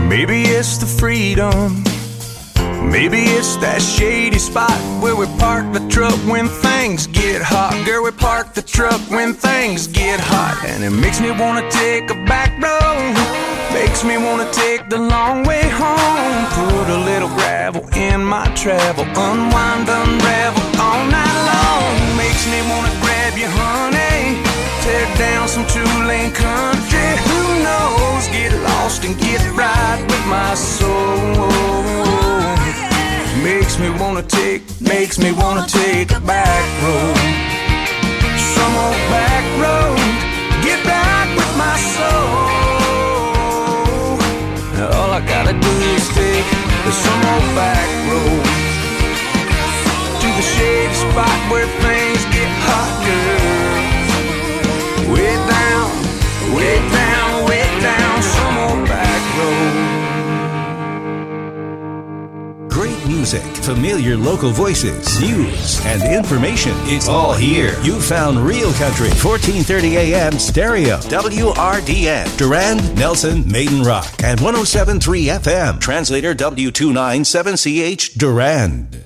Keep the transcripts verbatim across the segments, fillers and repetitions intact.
Maybe it's the freedom. Maybe it's that shady spot where we park the truck when things get hot. Girl, we park the truck when things get hot. And it makes me wanna take a back road, makes me wanna take the long way home. Put a little gravel in my travel, unwind, unravel all night long. Makes me wanna grab you, honey, tear down some two-lane country. Who knows, get lost and get right with my soul. Makes me wanna take, makes me wanna take a back road. Some old back road, get back with my soul. All I gotta do is take some old back road to the shady spot where things get hot, girl. Way down, way down, way down, some old back road. Great music, familiar local voices, news, and information. It's all here. You found Real Country, fourteen thirty A M stereo, W R D N, Durand, Nelson, Maiden Rock, and one oh seven point three F M, translator W two ninety-seven C H, Durand.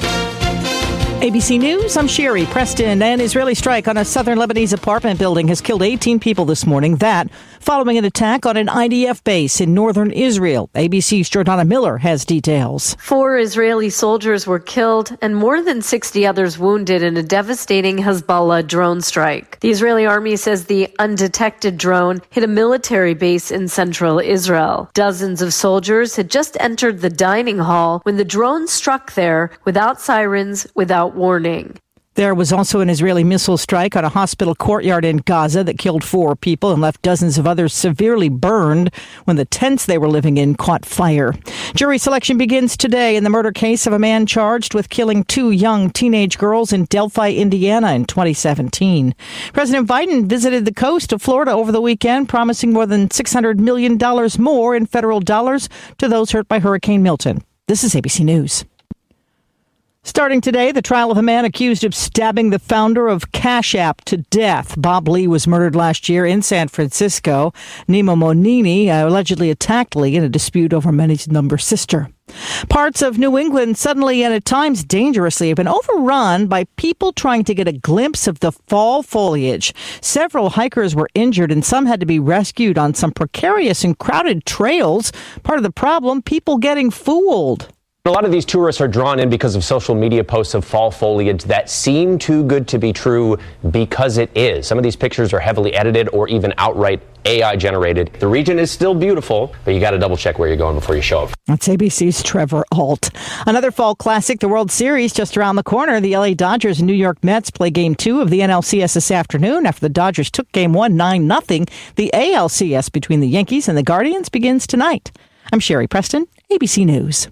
A B C News, I'm Sherry Preston. An Israeli strike on a southern Lebanese apartment building has killed eighteen people this morning. That following an attack on an I D F base in northern Israel. A B C's Jordana Miller has details. Four Israeli soldiers were killed and more than sixty others wounded in a devastating Hezbollah drone strike. The Israeli army says the undetected drone hit a military base in central Israel. Dozens of soldiers had just entered the dining hall when the drone struck there without sirens, without warning. There was also an Israeli missile strike on a hospital courtyard in Gaza that killed four people and left dozens of others severely burned when the tents they were living in caught fire. Jury selection begins today in the murder case of a man charged with killing two young teenage girls in Delphi, Indiana in twenty seventeen. President Biden visited the coast of Florida over the weekend, promising more than six hundred million dollars more in federal dollars to those hurt by Hurricane Milton. This is A B C News. Starting today, the trial of a man accused of stabbing the founder of Cash App to death. Bob Lee was murdered last year in San Francisco. Nima Monini allegedly attacked Lee in a dispute over money's number sister. Parts of New England suddenly and at times dangerously have been overrun by people trying to get a glimpse of the fall foliage. Several hikers were injured and some had to be rescued on some precarious and crowded trails. Part of the problem, people getting fooled. A lot of these tourists are drawn in because of social media posts of fall foliage that seem too good to be true because it is. Some of these pictures are heavily edited or even outright A I generated. The region is still beautiful, but you got to double check where you're going before you show up. That's A B C's Trevor Alt. Another fall classic, the World Series, just around the corner. The L A Dodgers and New York Mets play game two of the N L C S this afternoon after the Dodgers took game one nine nothing. The A L C S between the Yankees and the Guardians begins tonight. I'm Sherry Preston, A B C News.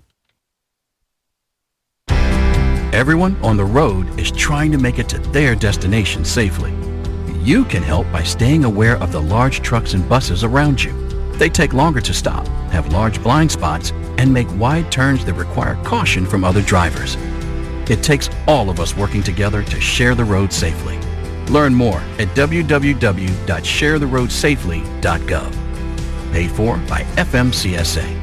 Everyone on the road is trying to make it to their destination safely. You can help by staying aware of the large trucks and buses around you. They take longer to stop, have large blind spots, and make wide turns that require caution from other drivers. It takes all of us working together to share the road safely. Learn more at w w w dot share the road safely dot gov. Paid for by F M C S A.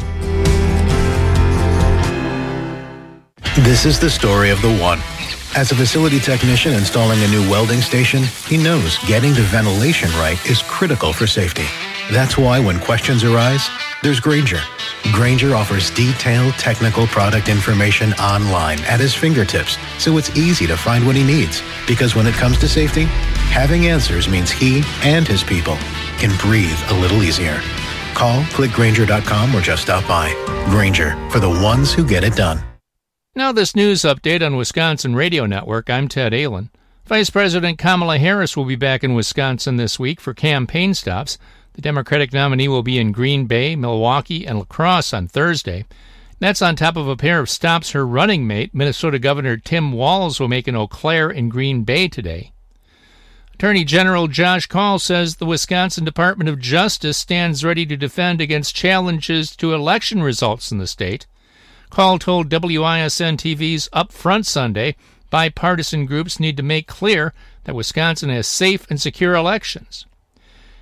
This is the story of the one. As a facility technician installing a new welding station, he knows getting the ventilation right is critical for safety. That's why when questions arise, there's Grainger. Grainger offers detailed technical product information online at his fingertips, so it's easy to find what he needs. Because when it comes to safety, having answers means he and his people can breathe a little easier. Call, click Grainger dot com, or just stop by. Grainger, for the ones who get it done. Now this news update on Wisconsin Radio Network. I'm Ted Allen. Vice President Kamala Harris will be back in Wisconsin this week for campaign stops. The Democratic nominee will be in Green Bay, Milwaukee, and La Crosse on Thursday. That's on top of a pair of stops her running mate, Minnesota Governor Tim Walz, will make in Eau Claire and Green Bay today. Attorney General Josh Kaul says the Wisconsin Department of Justice stands ready to defend against challenges to election results in the state. Kaul told W I S N T V's Up Front Sunday bipartisan groups need to make clear that Wisconsin has safe and secure elections.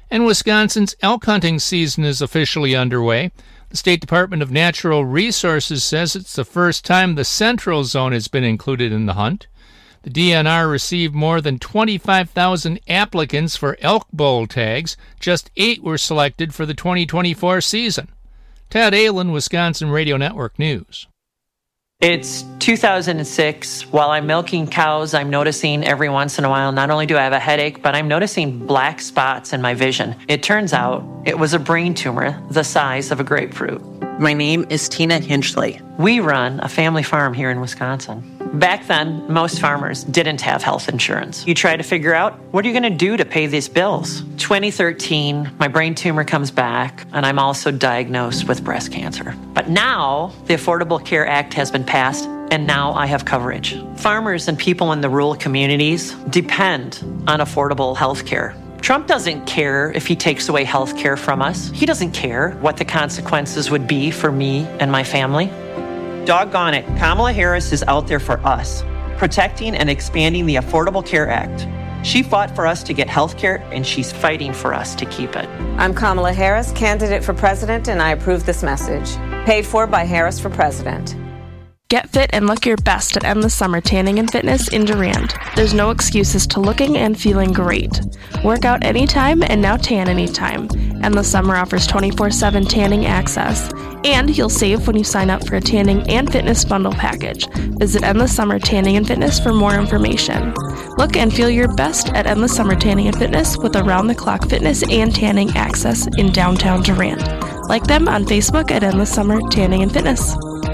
And Wisconsin's elk hunting season is officially underway. The State Department of Natural Resources says it's the first time the Central Zone has been included in the hunt. The D N R received more than twenty-five thousand applicants for elk bull tags. Just eight were selected for the twenty twenty-four season. Ted Allen, Wisconsin Radio Network News. It's two thousand six. While I'm milking cows, I'm noticing every once in a while, not only do I have a headache, but I'm noticing black spots in my vision. It turns out it was a brain tumor the size of a grapefruit. My name is Tina Hinchley. We run a family farm here in Wisconsin. Back then, most farmers didn't have health insurance. You try to figure out, what are you going to do to pay these bills? twenty thirteen, my brain tumor comes back, and I'm also diagnosed with breast cancer. But now, the Affordable Care Act has been passed, and now I have coverage. Farmers and people in the rural communities depend on affordable health care. Trump doesn't care if he takes away health care from us. He doesn't care what the consequences would be for me and my family. Doggone it, Kamala Harris is out there for us, protecting and expanding the Affordable Care Act. She fought for us to get health care, and she's fighting for us to keep it. I'm Kamala Harris, candidate for president, and I approve this message. Paid for by Harris for President. Get fit and look your best at Endless Summer Tanning and Fitness in Durand. There's no excuses to looking and feeling great. Work out anytime and now tan anytime. Endless Summer offers twenty-four seven tanning access. And you'll save when you sign up for a tanning and fitness bundle package. Visit Endless Summer Tanning and Fitness for more information. Look and feel your best at Endless Summer Tanning and Fitness with around-the-clock fitness and tanning access in downtown Durand. Like them on Facebook at Endless Summer Tanning and Fitness.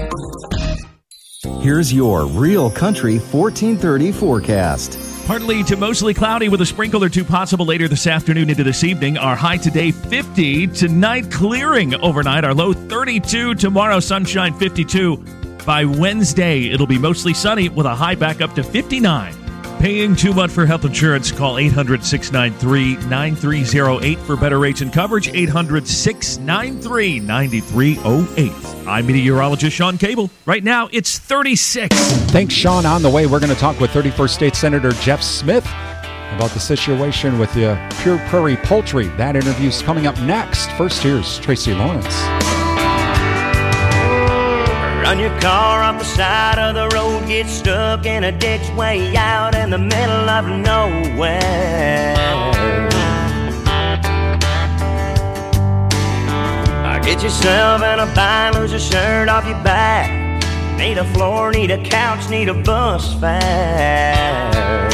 Here's your Real Country fourteen thirty forecast. Partly to mostly cloudy with a sprinkle or two possible later this afternoon into this evening. Our high today fifty. Tonight clearing overnight. Our low thirty-two. Tomorrow sunshine fifty-two. By Wednesday it'll be mostly sunny with a high back up to fifty-nine. Paying too much for health insurance? Call eight hundred, six nine three, nine three zero eight for better rates and coverage. eight hundred, six nine three, nine three zero eight. I'm meteorologist Sean Cable. Right now, it's thirty-six. Thanks, Sean. On the way, we're going to talk with thirty-first State Senator Jeff Smith about the situation with the Pure Prairie Poultry. That interview's coming up next. First, here's Tracy Lawrence. Run your car off the side of the road, get stuck in a ditch way out in the middle of nowhere. Get yourself in a bind, lose your shirt off your back. Need a floor, need a couch, need a bus fare.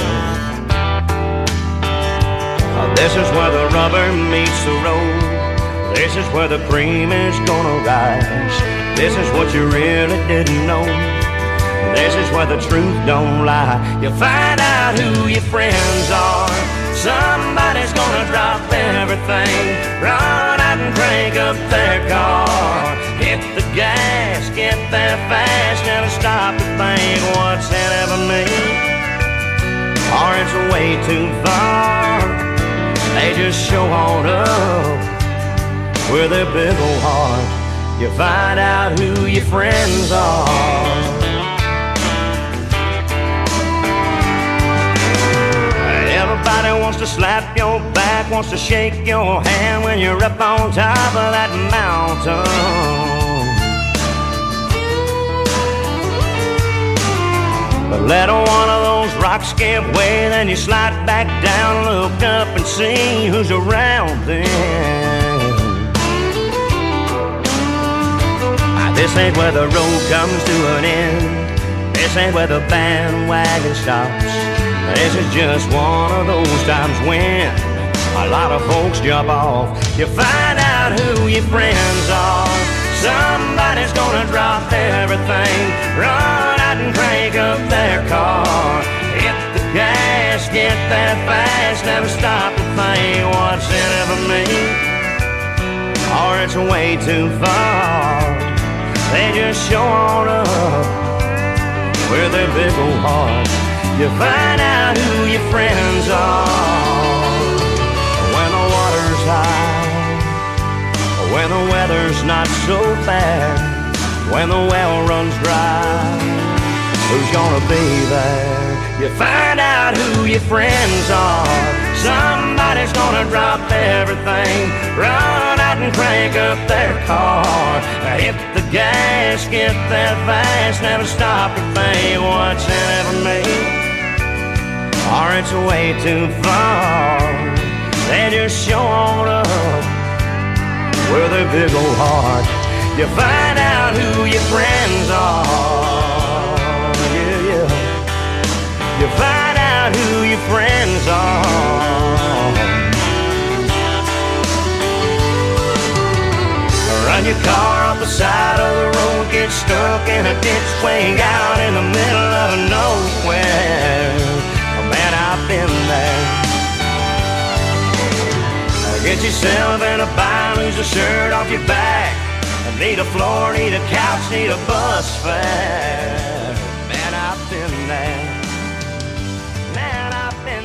Oh, this is where the rubber meets the road. This is where the cream is gonna rise. This is what you really didn't know. This is where the truth don't lie. You'll find out who your friends are. Somebody's gonna drop everything, run out and crank up their car. Hit the gas, get there fast, and stop to think what's in it for me. Or it's way too far. They just show on up with their big old heart. You find out who your friends are. Everybody wants to slap your back, wants to shake your hand when you're up on top of that mountain. But let one of those rocks give way, then you slide back down, look up and see who's around then. This ain't where the road comes to an end. This ain't where the bandwagon stops. This is just one of those times when a lot of folks jump off. You find out who your friends are. Somebody's gonna drop everything, run out and crank up their car. Hit the gas, get there fast, never stop to think what's in it for me. Or it's way too far. They just show on up with their big old hearts. You find out who your friends are. When the water's high, when the weather's not so bad, when the well runs dry, who's gonna be there? You find out who your friends are. Somebody's gonna drop everything, run out and crank up their car, hit the gas, get that fast, never stop to think what's in it for me, or it's way too far. They just show on up with a big old heart. You find out who your friends are, yeah, yeah. You find out who your friends are. Run your car off the side of the road, get stuck in a ditch way out in the middle of nowhere. Man, I've been there. Get yourself in a bind, lose a shirt off your back. Need a floor, need a couch, need a bus fare. Man, I've been there. Man, I've been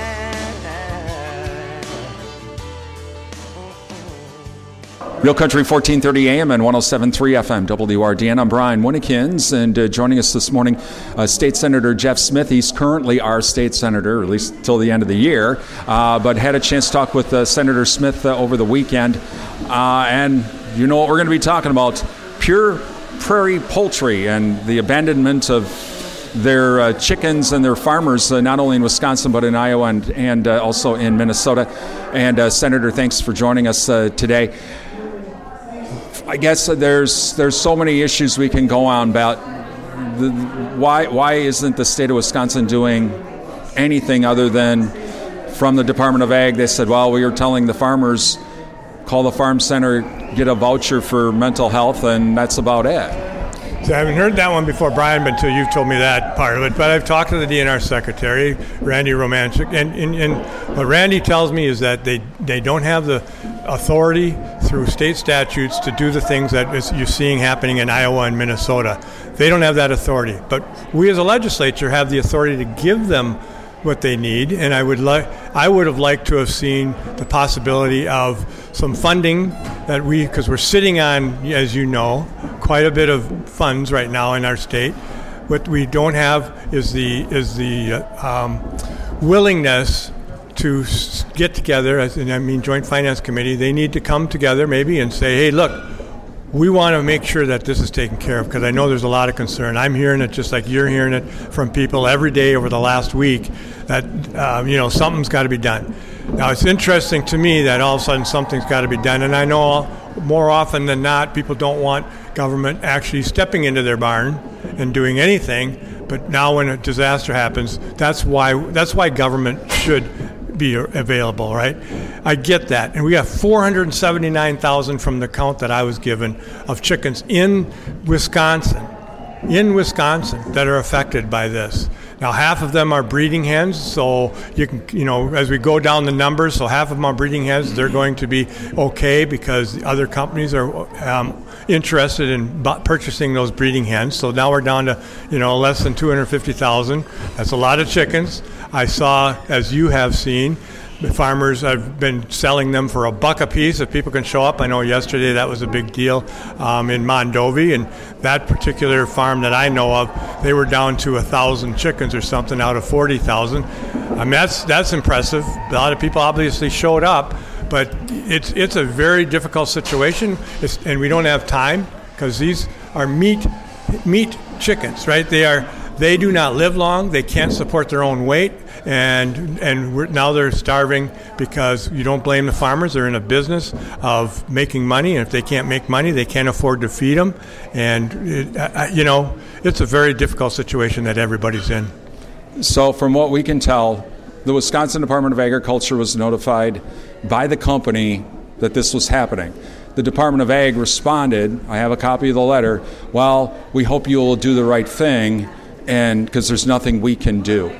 there. Real Country fourteen thirty A M and one oh seven point three F M W R D N. I'm Brian Winnikins, and uh, joining us this morning, uh, State Senator Jeff Smith. He's currently our state senator, or at least till the end of the year, uh, but had a chance to talk with uh, Senator Smith uh, over the weekend. Uh, and you know what we're going to be talking about, Pure Prairie Poultry and the abandonment of their uh, chickens and their farmers, uh, not only in Wisconsin, but in Iowa and, and uh, also in Minnesota. And uh, Senator, thanks for joining us uh, today. I guess there's there's so many issues we can go on about the, why why isn't the state of Wisconsin doing anything other than from the Department of Ag? They said, well, we were telling the farmers, call the farm center, get a voucher for mental health, and that's about it. So I haven't heard that one before, Brian, until you've told me that part of it. But I've talked to the D N R secretary, Randy Romanchik, and, and, and what Randy tells me is that they, they don't have the authority through state statutes to do the things that is, you're seeing happening in Iowa and Minnesota. They don't have that authority. But we as a legislature have the authority to give them what they need, and I would like I would have liked to have seen the possibility of some funding that we, because we're sitting on, as you know, quite a bit of funds right now in our state. What we don't have is the is the um, willingness to get together, as and I mean Joint Finance Committee. They need to come together maybe and say, hey, look, we want to make sure that this is taken care of, because I know there's a lot of concern. I'm hearing it just like you're hearing it from people every day over the last week that, uh, you know, something's got to be done. Now, it's interesting to me that all of a sudden something's got to be done, and I know more often than not people don't want government actually stepping into their barn and doing anything, but now when a disaster happens, that's why that's why government should be available, right? I get that. And we have four hundred seventy-nine thousand from the count that I was given of chickens in Wisconsin, in Wisconsin that are affected by this. Now, half of them are breeding hens, so you can, you know, as we go down the numbers, so half of them are breeding hens, they're going to be okay because the other companies are um, interested in bu- purchasing those breeding hens. So now we're down to, you know, less than two hundred fifty thousand. That's a lot of chickens. I saw, as you have seen, the farmers have been selling them for a buck a piece if people can show up. I know yesterday that was a big deal um, in Mondovi, and that particular farm that I know of, they were down to a thousand chickens or something out of forty thousand. I mean, that's that's impressive. A lot of people obviously showed up, but it's it's a very difficult situation, it's, and we don't have time because these are meat meat chickens, right? They are. They do not live long. They can't support their own weight, and and we're, now they're starving because you don't blame the farmers. They're in a business of making money, and if they can't make money, they can't afford to feed them. And it, uh, you know, it's a very difficult situation that everybody's in. So, from what we can tell, the Wisconsin Department of Agriculture was notified by the company that this was happening. The Department of Ag responded. I have a copy of the letter. Well, we hope you will do the right thing, and because there's nothing we can do.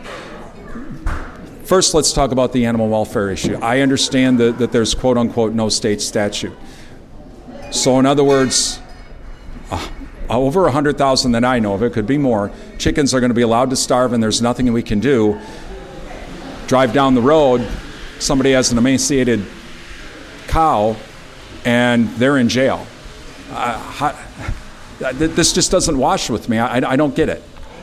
First, let's talk about the animal welfare issue. I understand that, that there's quote-unquote no state statute. So in other words, uh, over one hundred thousand that I know of, it could be more, chickens are going to be allowed to starve and there's nothing we can do. Drive down the road, somebody has an emaciated cow and they're in jail. Uh, how, this just doesn't wash with me. I, I don't get it.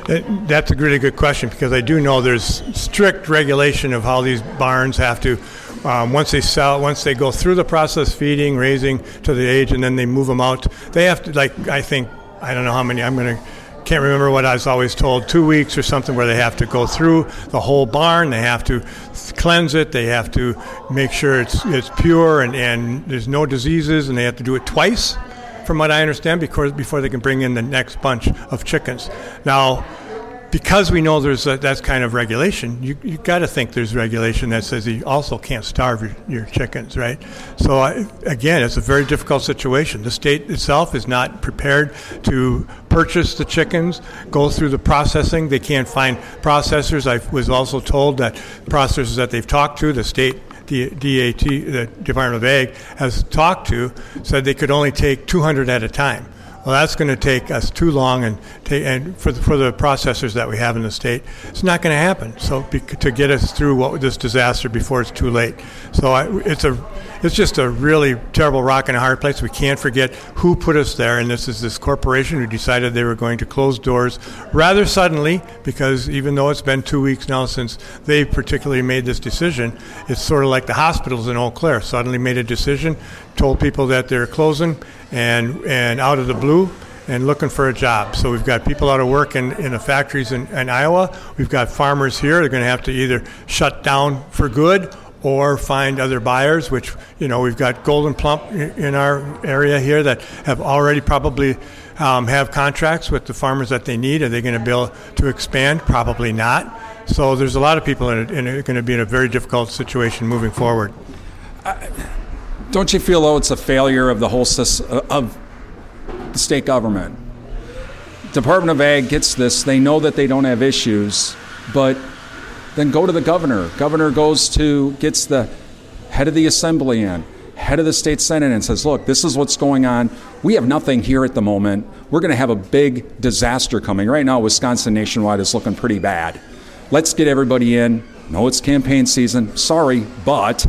That's a really good question, because I do know there's strict regulation of how these barns have to, um, once they sell, once they go through the process, feeding, raising to the age, and then they move them out. They have to, like, I think, I don't know how many, I'm going to, can't remember what I was always told, two weeks or something, where they have to go through the whole barn. They have to cleanse it. They have to make sure it's it's pure and, and there's no diseases, and they have to do it twice, from what I understand, because before they can bring in the next bunch of chickens. Now, because we know there's a, that's kind of regulation, you you got to think there's regulation that says you also can't starve your, your chickens, right? So I, again, it's a very difficult situation. The state itself is not prepared to purchase the chickens, go through the processing. They can't find processors. I was also told that processors that they've talked to, the state D- DAT, the Department of Ag, has talked to, said they could only take two hundred at a time. Well, that's going to take us too long, and ta- and for the, for the processors that we have in the state, it's not going to happen. So be- to get us through what this disaster before it's too late. So I, it's a it's just a really terrible rock and a hard place. We can't forget who put us there, and this is this corporation who decided they were going to close doors rather suddenly, because even though it's been two weeks now since they particularly made this decision, it's sort of like the hospitals in Eau Claire suddenly made a decision, told people that they're closing, and and out of the blue, and looking for a job. So we've got people out of work in, in the factories in, in Iowa. We've got farmers here. They're going to have to either shut down for good or find other buyers, which, you know, we've got Golden Plump in our area here that have already probably um, have contracts with the farmers that they need. Are they going to be able to expand? Probably not. So there's a lot of people in, in, in going to be in a very difficult situation moving forward. I, Don't you feel, though, it's a failure of the whole system, of the state government? Department of Ag gets this. They know that they don't have issues, but then go to the governor. Governor goes to, gets the head of the assembly in, head of the state senate, and says, look, this is what's going on. We have nothing here at the moment. We're going to have a big disaster coming. Right now, Wisconsin nationwide is looking pretty bad. Let's get everybody in. No, it's campaign season. Sorry, but...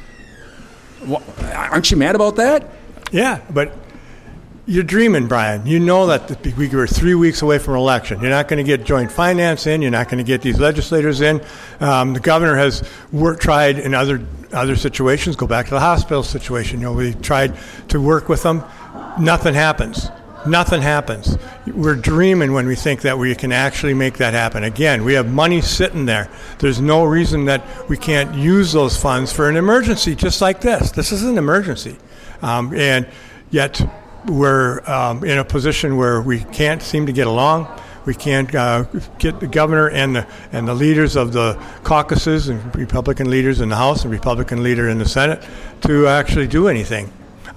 aren't you mad about that? Yeah, but you're dreaming, Brian. You know that we were three weeks away from an election. You're not going to get joint finance in. You're not going to get these legislators in. Um, the governor has worked, tried in other other situations. Go back to the hospital situation. You know, we tried to work with them. Nothing happens. Nothing happens. We're dreaming when we think that we can actually make that happen. Again, we have money sitting there. There's no reason that we can't use those funds for an emergency just like this. This is an emergency. Um, and yet we're um, in a position where we can't seem to get along. We can't uh, get the governor and the and the leaders of the caucuses, and Republican leaders in the House and Republican leader in the Senate, to actually do anything.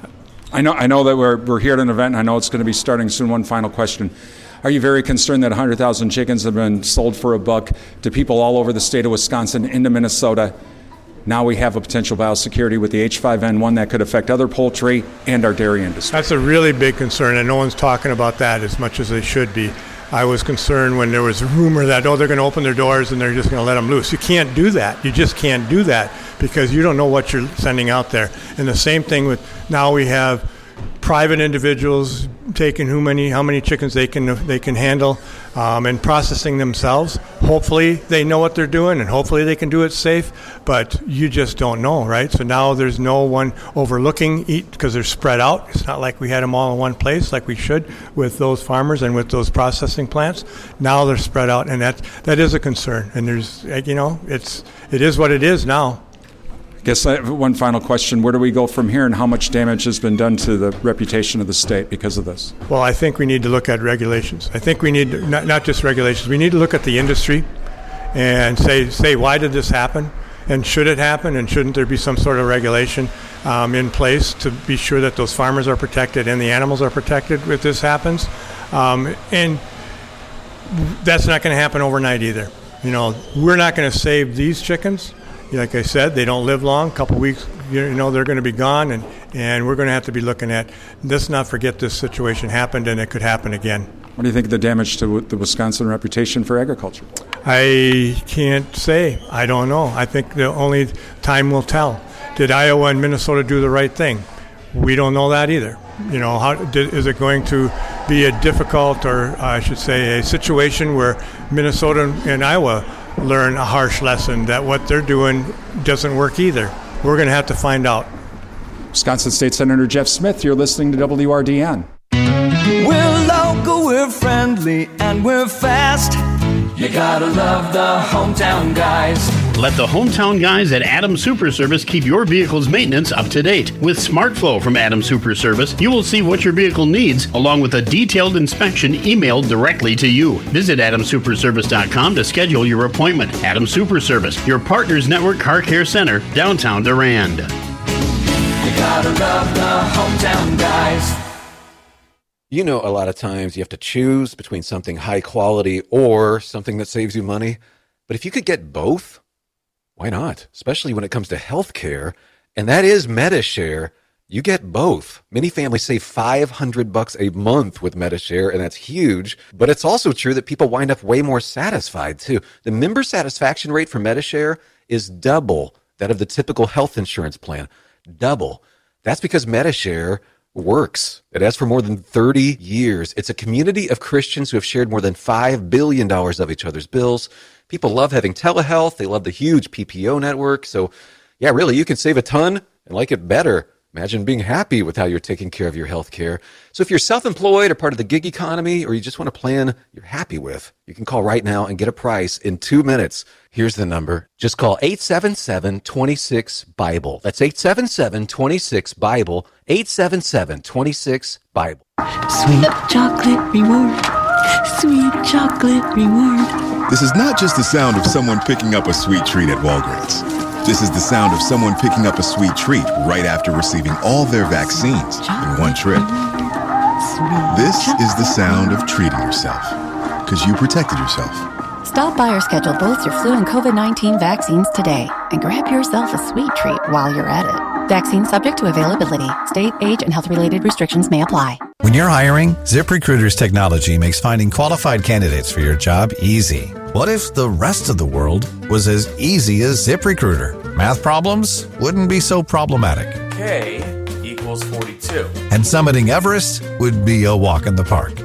I know I know that we're we're here at an event, and I know it's going to be starting soon. One final question. Are you very concerned that one hundred thousand chickens have been sold for a buck to people all over the state of Wisconsin, into Minnesota? Now we have a potential biosecurity with the H five N one that could affect other poultry and our dairy industry. That's a really big concern, and no one's talking about that as much as they should be. I was concerned when there was a rumor that, oh, they're going to open their doors and they're just going to let them loose. You can't do that. You just can't do that, because you don't know what you're sending out there. And the same thing with, now we have private individuals taking who many, how many chickens they can they can handle, um, and processing themselves. Hopefully they know what they're doing, and hopefully they can do it safe. But you just don't know, right? So now there's no one overlooking eat, because they're spread out. It's not like we had them all in one place like we should with those farmers and with those processing plants. Now they're spread out, and that that is a concern. And there's, you know, it's it is what it is now. I guess I have one final question. Where do we go from here, and how much damage has been done to the reputation of the state because of this? Well, I think we need to look at regulations. I think we need to, not, not just regulations. We need to look at the industry and say, say why did this happen, and should it happen, and shouldn't there be some sort of regulation um, in place to be sure that those farmers are protected and the animals are protected if this happens. Um, and that's not going to happen overnight either. You know, we're not going to save these chickens. Like I said, they don't live long. A couple of weeks, you know, they're going to be gone, and, and we're going to have to be looking at, let's not forget this situation happened, and it could happen again. What do you think of the damage to the Wisconsin reputation for agriculture? I can't say. I don't know. I think the only time will tell. Did Iowa and Minnesota do the right thing? We don't know that either. You know, how is it going to be a difficult, or I should say, a situation where Minnesota and Iowa learn a harsh lesson that what they're doing doesn't work either? We're going to have to find out. Wisconsin State Senator Jeff Smith, you're listening to W R D N. We're local, we're friendly, and we're fast. You gotta love the hometown guys. Let the hometown guys at Adams Super Service keep your vehicle's maintenance up to date. With SmartFlow from Adams Super Service, you will see what your vehicle needs, along with a detailed inspection emailed directly to you. Visit adams super service dot com to schedule your appointment. Adams Super Service, your Partners Network Car Care Center, downtown Durand. You gotta love the hometown guys. You know, a lot of times you have to choose between something high quality or something that saves you money. But if you could get both, why not? Especially when it comes to health care. And that is MediShare. You get both. Many families save five hundred bucks a month with MediShare, and that's huge. But it's also true that people wind up way more satisfied, too. The member satisfaction rate for MediShare is double that of the typical health insurance plan. Double. That's because MediShare works. It has for more than thirty years. It's a community of Christians who have shared more than five billion dollars of each other's bills. People love having telehealth. They love the huge P P O network. So, yeah, really, you can save a ton and like it better. Imagine being happy with how you're taking care of your health care. So if you're self-employed or part of the gig economy, or you just want a plan you're happy with, you can call right now and get a price in two minutes. Here's the number. Just call eight seven seven, two six, BIBLE. That's eight seven seven, two six, BIBLE. eight seven seven, two six, BIBLE. Sweet chocolate reward. Sweet chocolate reward. This is not just the sound of someone picking up a sweet treat at Walgreens. This is the sound of someone picking up a sweet treat right after receiving all their vaccines in one trip. This is the sound of treating yourself, because you protected yourself. Stop by or schedule both your flu and COVID nineteen vaccines today and grab yourself a sweet treat while you're at it. Vaccine subject to availability. State, age, and health-related restrictions may apply. When you're hiring, ZipRecruiter's technology makes finding qualified candidates for your job easy. What if the rest of the world was as easy as ZipRecruiter? Math problems wouldn't be so problematic. K equals forty-two. And summiting Everest would be a walk in the park.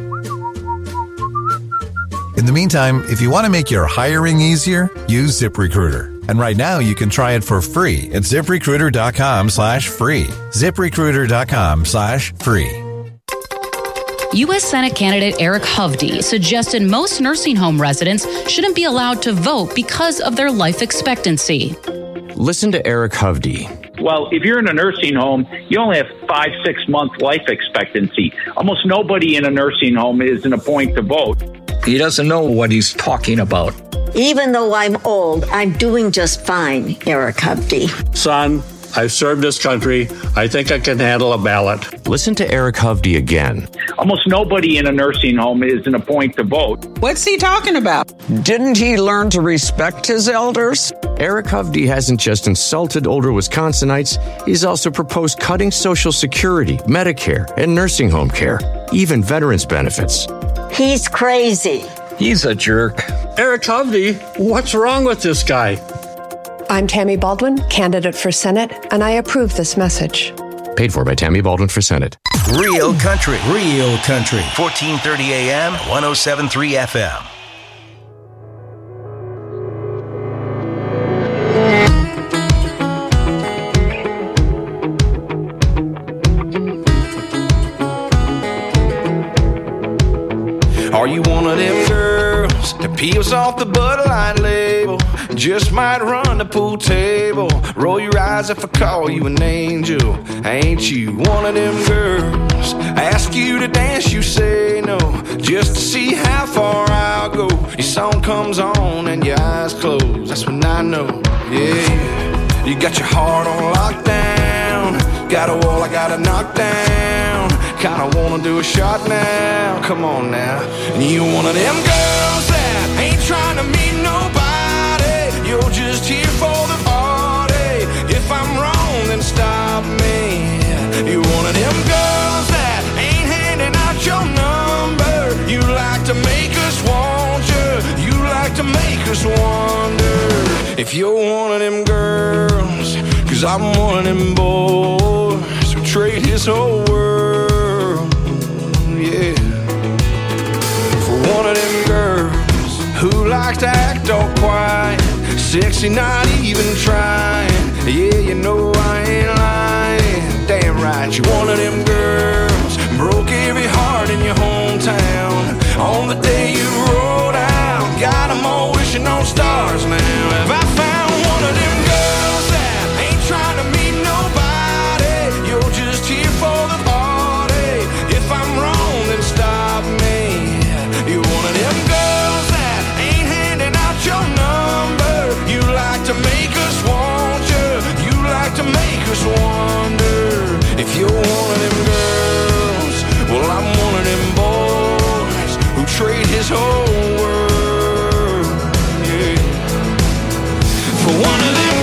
In the meantime, if you want to make your hiring easier, use ZipRecruiter. And right now, you can try it for free at ZipRecruiter.com slash free. ZipRecruiter.com slash free. U S Senate candidate Eric Hovde suggested most nursing home residents shouldn't be allowed to vote because of their life expectancy. Listen to Eric Hovde. Well, if you're in a nursing home, you only have five, six month life expectancy. Almost nobody in a nursing home is in a point to vote. He doesn't know what he's talking about. Even though I'm old, I'm doing just fine, Eric Hovde. Son, I've served this country. I think I can handle a ballot. Listen to Eric Hovde again. Almost nobody in a nursing home is in a point to vote. What's he talking about? Didn't he learn to respect his elders? Eric Hovde hasn't just insulted older Wisconsinites, he's also proposed cutting Social Security, Medicare, and nursing home care, even veterans benefits. He's crazy. He's a jerk. Eric Hovde, what's wrong with this guy? I'm Tammy Baldwin, candidate for Senate, and I approve this message. Paid for by Tammy Baldwin for Senate. Real country, real country. fourteen thirty A M, one oh seven point three F M. Are you one of them girls that peels off the Bud Light label? Just might run the pool table. Roll your eyes if I call you an angel. Ain't you one of them girls? Ask you to dance, you say no, just to see how far I'll go. Your song comes on and your eyes close. That's when I know, yeah. You got your heart on lockdown. Got a wall I gotta knock down. Kinda wanna do a shot now. Come on now. And you one of them girls that ain't trying to meet nobody. You're just here for the party. If I'm wrong, then stop me. You one of them girls that ain't handing out your number. You like to make us want you. You like to make us wonder if you're one of them girls. Cause I'm one of them boys who trade his whole world likes to act all quiet, sexy, not even trying. Yeah, you know I ain't lying. Damn right, you one of them girls, broke every heart in your hometown. On the day you rolled out, got them all wishing on stars now. Have I found one of them girls that ain't trying to meet nobody? You're just here for the party. If I'm wrong, then stop me. You're one of them girls that ain't handing out your number. You like to make us want you. You like to make us wonder. If you're one of them girls, well, I'm one of them boys who trade his whole world, yeah, for one of them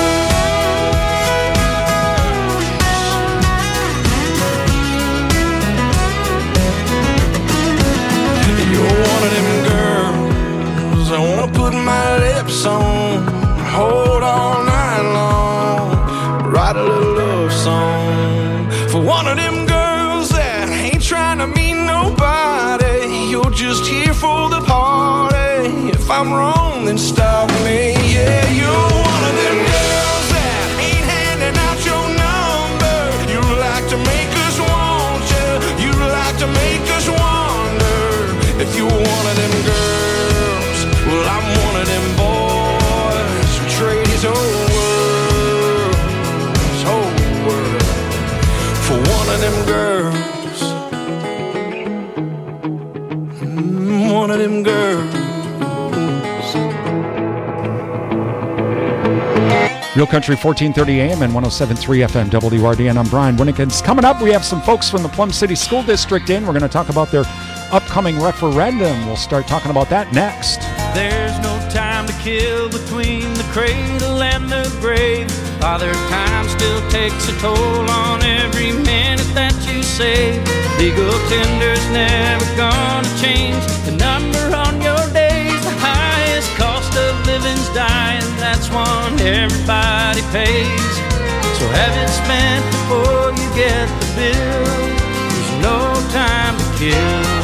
girls. You're one of them girls I wanna put my lips on, hold all night long, write a little love song for one of them girls that ain't trying to meet nobody. You're just here for the party. If I'm wrong, then stop me. Yeah, you're one of them girls that ain't handing out your number. You like to make us want you. You like to make us wonder. If you're one of them girls, well, I'm one of them boys who trade his whole world, his whole world, for one of them girls. Mm, one of them girls. Real Country, fourteen thirty A M and one oh seven point three F M W R D N. I'm Brian Winnikins. Coming up, we have some folks from the Plum City School District in. We're going to talk about their upcoming referendum. We'll start talking about that next. There's no time to kill between the cradle and the grave. Father time still takes a toll on every minute that you save. Legal tender's never gonna change the number on your days. The highest cost of living's dying, that's one everybody pays. So have it spent before you get the bill. There's no time to kill.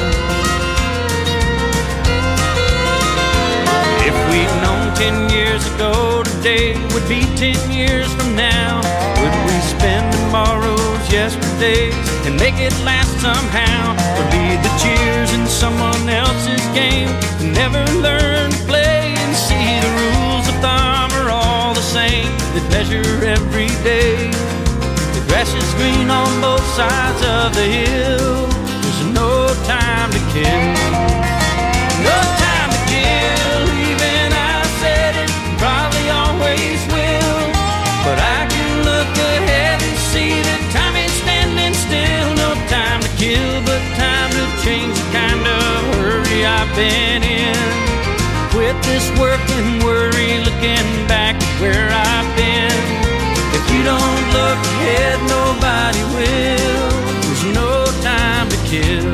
If we'd known ten years ago, today would be ten years from now. Would we spend tomorrow's yesterdays and make it last somehow? Or lead the cheers in someone else's game and never learn to play and see the rules of thumb are all the same that measure every day? The grass is green on both sides of the hill. There's no time to kill. No time to kill. Even I said it, probably always will. But I can look ahead and see that time is standing still. No time to kill, but time to change the kind of hurry I've been in. Quit this work and worry, looking back at where I've been. If you don't look ahead, nobody will. There's no time to kill.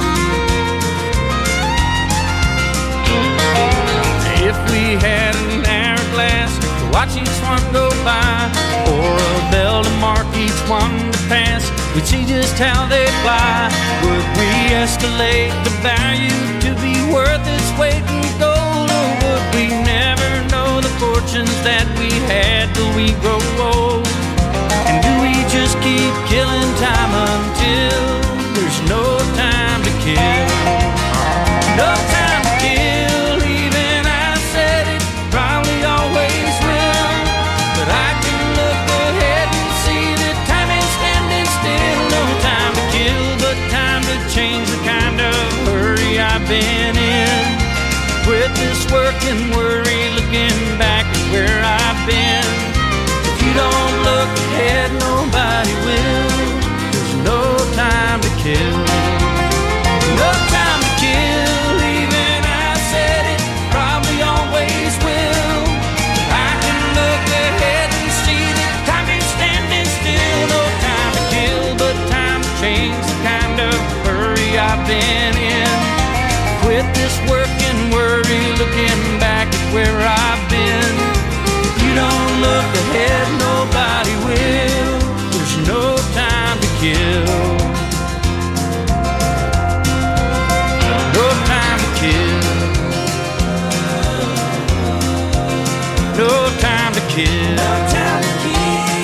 If we had an hourglass to watch each one go by, or a bell to mark each one to pass, we'd see just how they fly. Would we escalate the value to be worth its weight in gold, or would we never know the fortunes that we had till we grow old? And do we just keep killing time until there's no time to kill? No time to kill, even I said it, probably always will. But I can look ahead and see that time is standing still. No time to kill, but time to change the kind of hurry I've been in. Quit this work and worry, looking back at where I've been. If you don't look ahead, nobody will. There's no time to kill. No time to kill, even I said it, probably always will. But I can look ahead and see that time is standing still. No time to kill, but time to change the kind of hurry I've been in. Quit this work and worry, looking back at where I've been. If you don't look ahead, nobody will. There's no time to kill. No time to kill. kid. Love-town kid.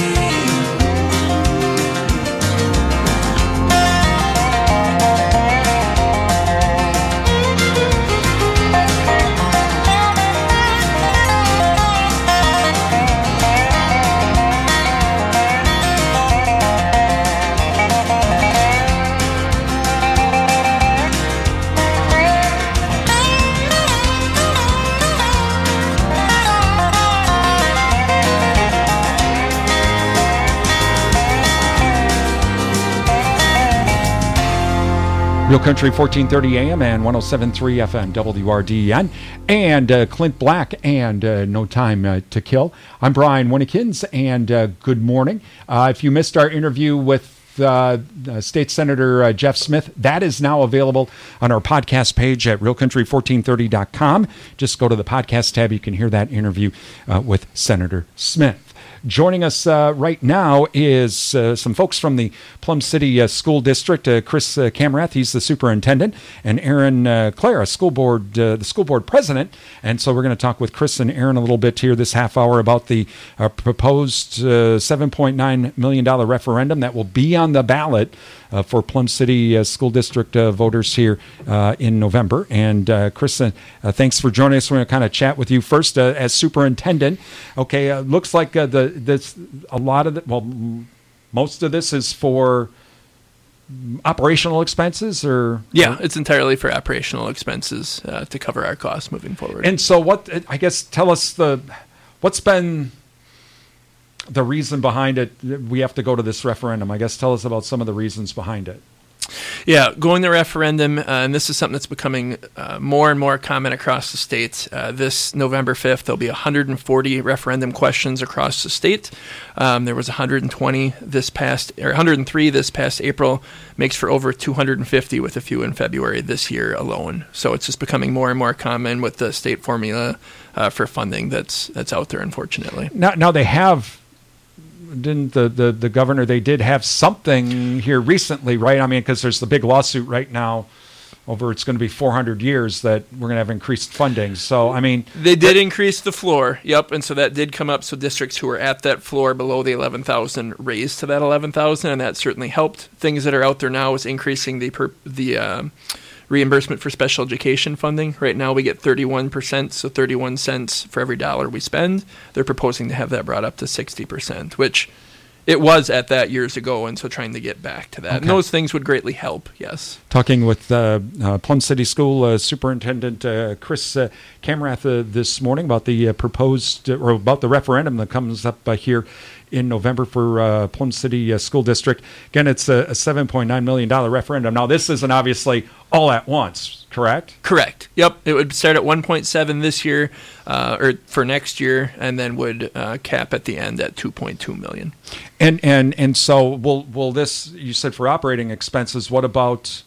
Real Country fourteen thirty A M and one oh seven point three F M W R D N, and uh, Clint Black and uh, No Time uh, to Kill. I'm Brian Winnekins, and uh, good morning. Uh, if you missed our interview with uh, uh, State Senator uh, Jeff Smith, that is now available on our podcast page at real country fourteen thirty dot com. Just go to the podcast tab. You can hear that interview uh, with Senator Smith. Joining us uh, right now is uh, some folks from the Plum City uh, School District. Uh, Chris uh, Kamrath, he's the superintendent, and Aaron uh, Clare, school board, uh, the school board president. And so we're going to talk with Chris and Aaron a little bit here this half hour about the uh, proposed uh, seven point nine million dollars referendum that will be on the ballot uh, for Plum City uh, School District uh, voters here uh, in November. And uh, Chris, uh, uh, thanks for joining us. We're going to kind of chat with you first uh, as superintendent. Okay, uh, looks like uh, the This a lot of the, well, most of this is for operational expenses, or yeah, it's entirely for operational expenses uh, to cover our costs moving forward. And so, what I guess tell us the what's been the reason behind it. We have to go to this referendum. I guess tell us about some of the reasons behind it. Yeah, going the referendum, uh, and this is something that's becoming uh, more and more common across the state. Uh, this November fifth, there'll be one hundred forty referendum questions across the state. Um, there was one hundred twenty this past, or one hundred three this past April, makes for over two hundred fifty with a few in February this year alone. So it's just becoming more and more common with the state formula uh, for funding that's that's out there, unfortunately. Now, now they have. Didn't the, the, the governor, they did have something here recently, right? I mean, because there's the big lawsuit right now over it's going to be four hundred years that we're going to have increased funding. So, I mean. They did increase the floor, yep, and so that did come up. So districts who are at that floor below the eleven thousand raised to that eleven thousand, and that certainly helped. Things that are out there now is increasing the per, the uh, reimbursement for special education funding. Right now we get thirty-one percent, so thirty-one cents for every dollar we spend. They're proposing to have that brought up to sixty percent, which it was at that years ago, and so trying to get back to that. Okay. And those things would greatly help, yes. Talking with uh, uh, Plum City School uh, Superintendent uh, Chris uh, Kamrath uh, this morning about the uh, proposed, or about the referendum that comes up uh, here in November for uh, Plum City uh, School District. Again, it's a, a seven point nine million dollars referendum. Now, this isn't obviously all at once, correct? Correct. Yep. It would start at one point seven this year, uh, or for next year, and then would uh, cap at the end at two point two million dollars. And and and so will will this? You said for operating expenses. What about?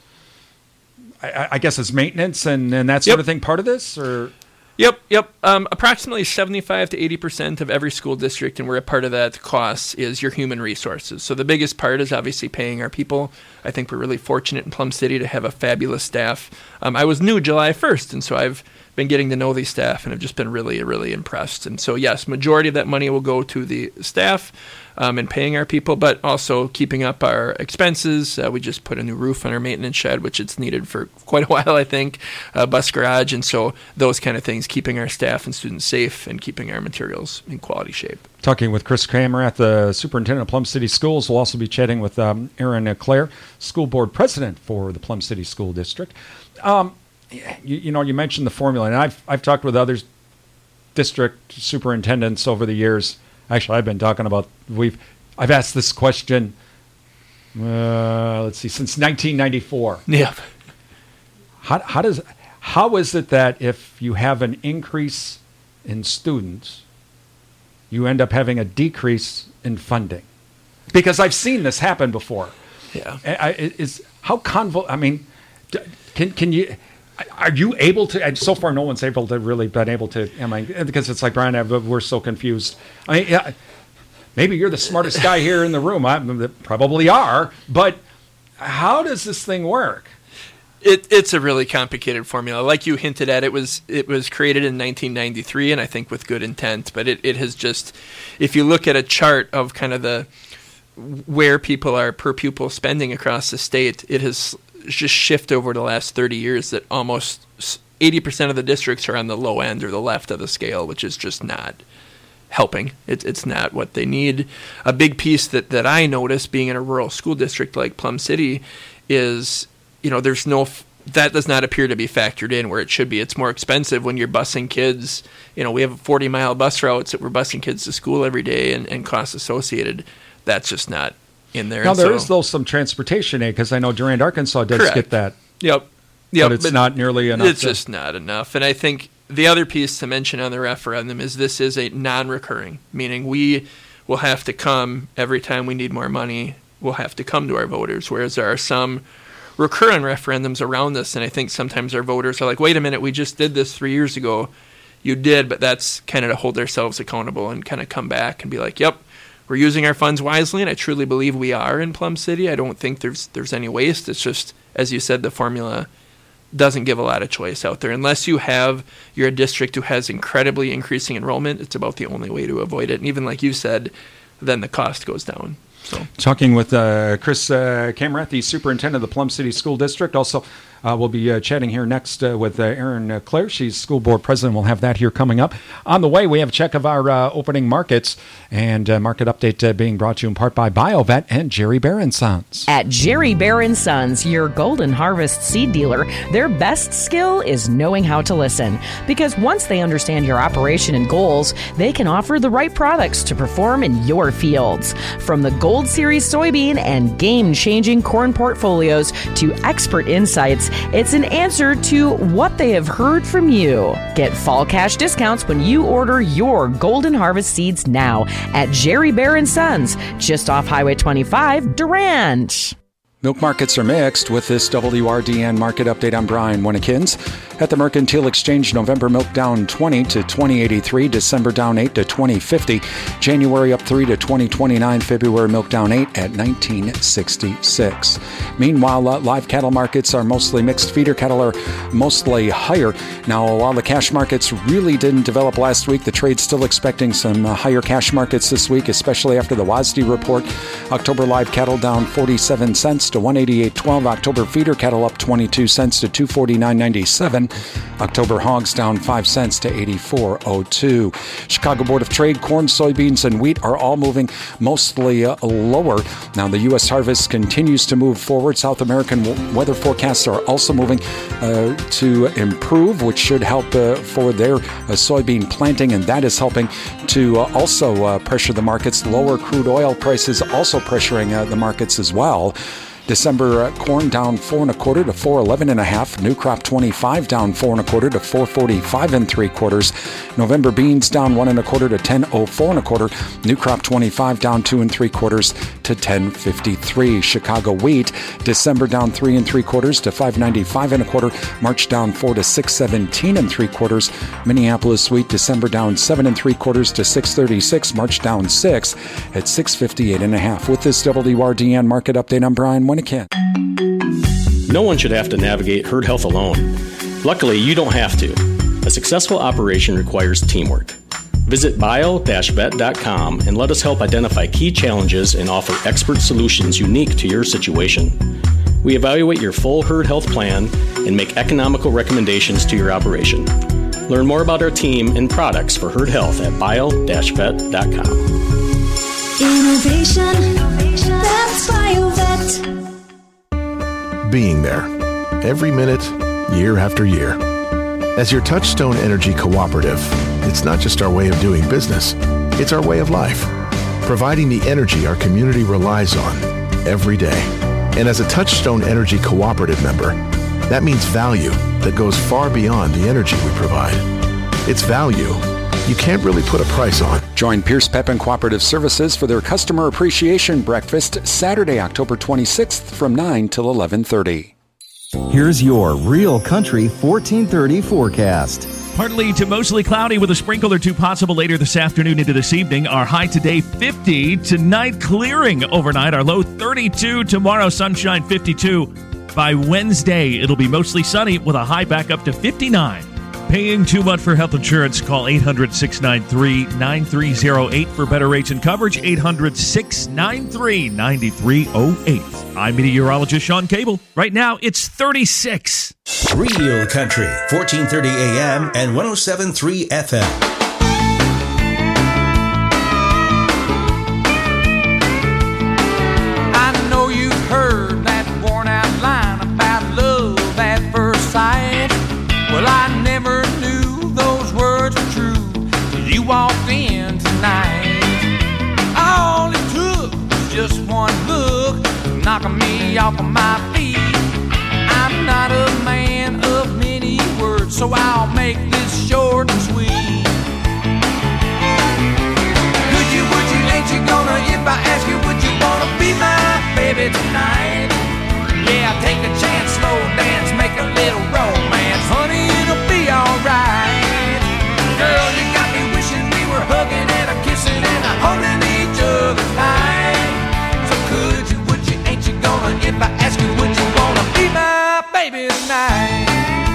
I, I guess is maintenance and, and that sort yep. of thing part of this, or? Yep, yep. Um, approximately seventy-five to eighty percent of every school district, and we're a part of that cost, is your human resources. So the biggest part is obviously paying our people. I think we're really fortunate in Plum City to have a fabulous staff. Um, I was new July first, and so I've been getting to know these staff and have just been really, really impressed. And so, yes, majority of that money will go to the staff um, and paying our people, but also keeping up our expenses. Uh, we just put a new roof on our maintenance shed, which it's needed for quite a while, I think, uh, bus garage. And so those kind of things, keeping our staff and students safe and keeping our materials in quality shape. Talking with Chris Kamrath, the superintendent of Plum City Schools. We'll also be chatting with um, Aaron Clare, school board president for the Plum City School District. Um, You, you know, you mentioned the formula, and I've I've talked with other district superintendents over the years. Actually, I've been talking about we've I've asked this question. Uh, let's see, since nineteen ninety-four. Yeah. How how does how is it that if you have an increase in students, you end up having a decrease in funding? Because I've seen this happen before. Yeah. I, is how convol? I mean, can can you? Are you able to? And so far, no one's able to really been able to. Am I? Because it's like Brian, we're so confused. I mean, yeah, maybe you're the smartest guy here in the room. I probably are. But how does this thing work? It, it's a really complicated formula. Like you hinted at, it was it was created in nineteen ninety-three, and I think with good intent. But it, it has just, if you look at a chart of kind of the where people are per pupil spending across the state, it has just shifted over the last thirty years that almost eighty percent of the districts are on the low end or the left of the scale, which is just not helping. It, it's not what they need. A big piece that, that I notice being in a rural school district like Plum City is, you know, there's no, that does not appear to be factored in where it should be. It's more expensive when you're busing kids. You know, we have forty mile bus routes that we're busing kids to school every day and, and costs associated. That's just not in there. Now, there so, is, though, some transportation aid, because I know Durand, Arkansas does correct. get that. Yep. Yep. But it's but not nearly enough. It's to... just not enough. And I think the other piece to mention on the referendum is this is a non-recurring, meaning we will have to come every time we need more money, we'll have to come to our voters, whereas there are some recurring referendums around this, and I think sometimes our voters are like, wait a minute, we just did this three years ago. You did, but that's kind of to hold ourselves accountable and kind of come back and be like, yep, we're using our funds wisely, and I truly believe we are in Plum City. I don't think there's there's any waste. It's just, as you said, the formula doesn't give a lot of choice out there. Unless you have, you're a district who has incredibly increasing enrollment, it's about the only way to avoid it. And even like you said, then the cost goes down. So, talking with uh, Chris uh, Kamrath, the superintendent of the Plum City School District. Also, uh, we'll be uh, chatting here next uh, with uh, Erin uh, Clare. She's school board president. We'll have that here coming up. On the way, we have a check of our uh, opening markets and uh, market update uh, being brought to you in part by BioVet and Jerry Bear and Sons. At Jerry Bear and Sons, your Golden Harvest seed dealer, their best skill is knowing how to listen. Because once they understand your operation and goals, they can offer the right products to perform in your fields. From the Gold Series soybean and game-changing corn portfolios to expert insights, it's an answer to what they have heard from you. Get fall cash discounts when you order your Golden Harvest seeds now at Jerry Bear and Sons, just off Highway twenty-five, Durand. Milk markets are mixed. With this W R D N market update, I'm Brian Winnikins. At the Mercantile Exchange, November milk down twenty to twenty eighty-three, December down eight to twenty fifty, January up three to twenty twenty-nine, February milk down eight at nineteen sixty-six. Meanwhile, uh, live cattle markets are mostly mixed. Feeder cattle are mostly higher. Now, while the cash markets really didn't develop last week, the trade's still expecting some uh, higher cash markets this week, especially after the W A S D report. October live cattle down forty-seven cents to one eighty-eight twelve. October feeder cattle up twenty-two cents to two forty-nine ninety-seven. October hogs down five cents to eighty-four oh two. Chicago Board of Trade, corn, soybeans, and wheat are all moving mostly uh, lower. Now, the U S harvest continues to move forward. South American w- weather forecasts are also moving uh, to improve, which should help uh, for their uh, soybean planting, and that is helping to uh, also uh, pressure the markets. Lower crude oil prices also pressuring uh, the markets as well. December uh, corn down four and a quarter to four eleven and a half. New crop twenty-five down four and a quarter to four forty-five and three quarters. November beans down one and a quarter to ten oh four and a quarter. New crop twenty-five down two and three quarters to ten fifty-three. Chicago wheat December down three and three quarters to five ninety-five and a quarter. March down four to six seventeen and three quarters. Minneapolis wheat December down seven and three quarters to six thirty-six. March down six at six fifty-eight and a half. With this W R D N market update, I'm Brian Winnikins. No one should have to navigate herd health alone. Luckily, you don't have to. A successful operation requires teamwork. Visit bio dash vet dot com and let us help identify key challenges and offer expert solutions unique to your situation. We evaluate your full herd health plan and make economical recommendations to your operation. Learn more about our team and products for herd health at bio dash vet dot com. Innovation, that's BioVet. Being there, every minute, year after year. As your Touchstone Energy Cooperative, it's not just our way of doing business, it's our way of life. Providing the energy our community relies on every day. And as a Touchstone Energy Cooperative member, that means value that goes far beyond the energy we provide. It's value you can't really put a price on. Join Pierce Pepin Cooperative Services for their Customer Appreciation Breakfast Saturday, October twenty-sixth from nine till eleven thirty. Here's your Real Country fourteen thirty forecast. Partly to mostly cloudy with a sprinkle or two possible later this afternoon into this evening. Our high today fifty. Tonight clearing overnight. Our low thirty-two. Tomorrow sunshine fifty-two. By Wednesday, it'll be mostly sunny with a high back up to fifty-nine. Paying too much for health insurance? Call eight hundred, six nine three, nine three zero eight for better rates and coverage. eight hundred, six nine three, nine three zero eight. I'm meteorologist Sean Cable. Right now, it's thirty-six. Real Country, fourteen thirty A M and one oh seven point three F M. I know you've heard that worn out line about love at first sight. Well, I never knew those words were true till you walked in tonight. All it took was just one look, knocking me off of my feet. I'm not a man of many words, so I'll make this short and sweet. Could you, would you, ain't you gonna, if I ask you, would you wanna be my baby tonight? Yeah, take a chance, slow dance, make a little romance. Honey, it'll be alright. Girl, you got me wishing we were hugging and a kissing and a holding each other tight. So could you, would you, ain't you gonna, if I ask you, would you wanna be my baby tonight?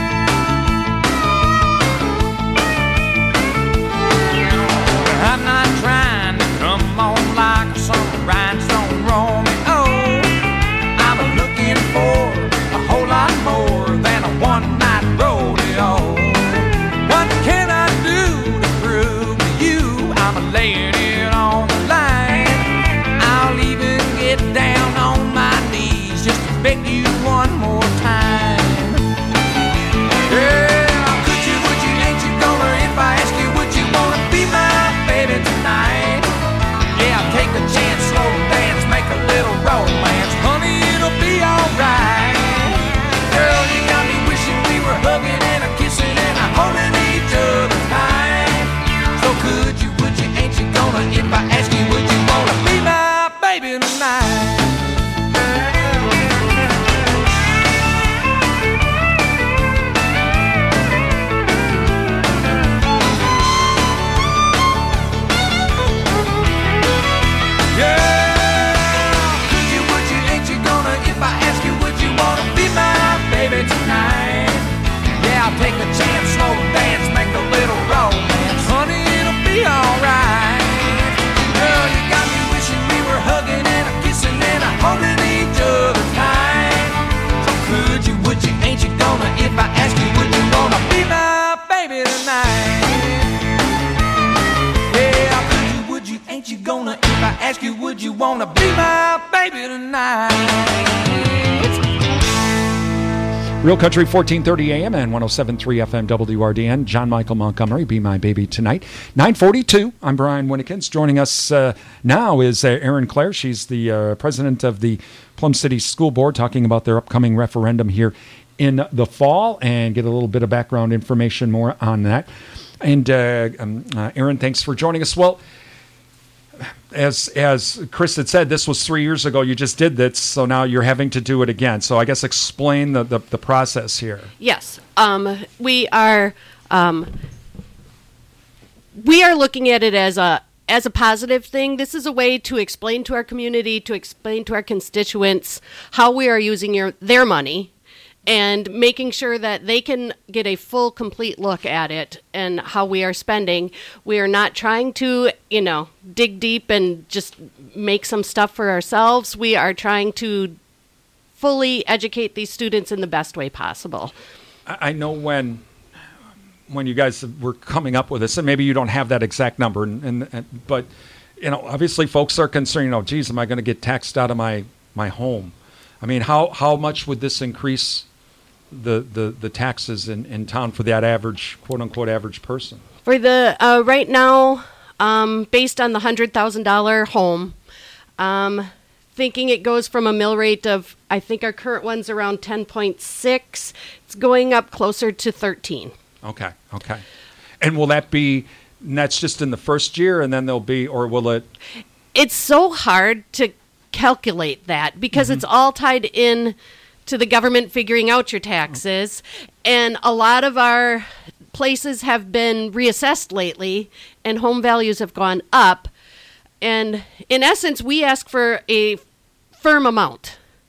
I'm not trying to come on like some rhinestone Romeo. I'm looking for a whole lot more than a one-night rodeo. What can I do to prove to you I'm laying it on the line? I'll even get down on my knees just to beg you one more time. Yeah, could you, would you, ain't you gonna, if I ask you, would you wanna be my baby tonight? Yeah, take a chance, slow dance, make a little romance. Honey, it'll be alright. Girl, you got me wishing we were hugging and a kissing and a holding each other tight. So could you, would you, ain't you gonna, if I ask you, would you wanna be my baby tonight? Tonight, yeah, I'll take a chance, slow dance, make a little romance. Honey, it'll be alright. Girl, you got me wishing we were hugging and a kissing and a holding each other tight. So could you, would you, ain't you gonna, if I ask you, would you wanna be my baby tonight? Yeah, could you, would you, ain't you gonna, if I ask you, would you wanna be my baby tonight? Real Country, fourteen thirty A M and one oh seven point three F M W R D N. John Michael Montgomery, Be My Baby Tonight. nine forty-two, I'm Brian Winnekins. Joining us uh, now is uh, Erin Clare. She's the uh, president of the Plum City School Board, talking about their upcoming referendum here in the fall, and get a little bit of background information more on that. And uh, um, uh, Erin, thanks for joining us. Well, As as Chris had said, this was three years ago. You just did this, so now you're having to do it again. So I guess explain the, the, the process here. Yes. Um, we are um, we are looking at it as a as a positive thing. This is a way to explain to our community, to explain to our constituents how we are using your, their money, and making sure that they can get a full, complete look at it and how we are spending. We are not trying to, you know, dig deep and just make some stuff for ourselves. We are trying to fully educate these students in the best way possible. I know when when you guys were coming up with this, and maybe you don't have that exact number, and, and, and but, you know, obviously folks are concerned, you know, geez, am I going to get taxed out of my, my home? I mean, how, how much would this increase the, the, the taxes in, in town for that average, quote unquote, average person? For the, uh, right now, um, based on the one hundred thousand dollars home, um, thinking it goes from a mill rate of, I think our current one's around ten point six, it's going up closer to thirteen. Okay, okay. And will that be, and that's just in the first year, and then there'll be, or will it? It's so hard to calculate that because mm-hmm. it's all tied in to the government figuring out your taxes. And a lot of our places have been reassessed lately and home values have gone up. And in essence, we ask for a firm amount.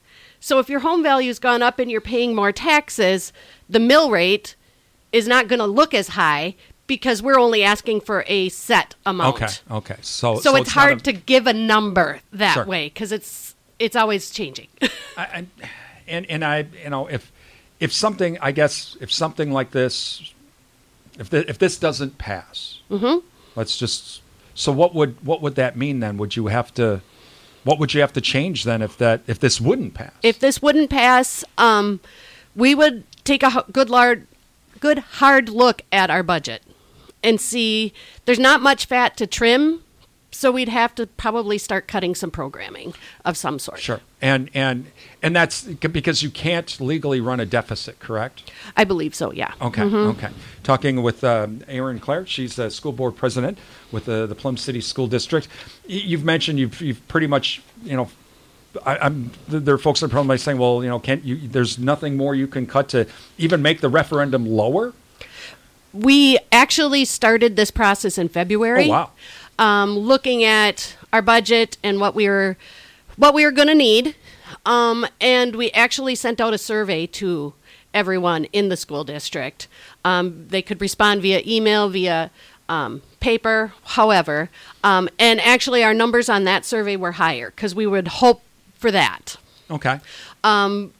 So if your home value's gone up and you're paying more taxes, the mill rate is not going to look as high because we're only asking for a set amount. Okay, okay. So, so, so it's, it's hard not a- to give a number that Sure. way because it's it's always changing. I, I, and and I, you know, if if something, I guess, if something like this, if the, if this doesn't pass, Mm-hmm. let's just. So what would what would that mean then? Would you have to? What would you have to change then if that if this wouldn't pass? If this wouldn't pass, um, we would take a h- good, lard, good hard look at our budget and see there's not much fat to trim, so we'd have to probably start cutting some programming of some sort. Sure, and and and that's because you can't legally run a deficit, correct? I believe so. Yeah. Okay, Mhm. okay. Talking with um, Erin Clare, she's a school board president with the, the Plum City School District. Y- You've mentioned you've you've pretty much, you know, I, I'm there are folks that are probably saying, well, you know, can't you? There's nothing more you can cut to even make the referendum lower. We actually started this process in February. Oh, wow. Um, looking at our budget and what we were what we were going to need, um, and we actually sent out a survey to everyone in the school district. Um, they could respond via email, via um, paper, however, um, and actually our numbers on that survey were higher because we would hope for that. Okay. Um,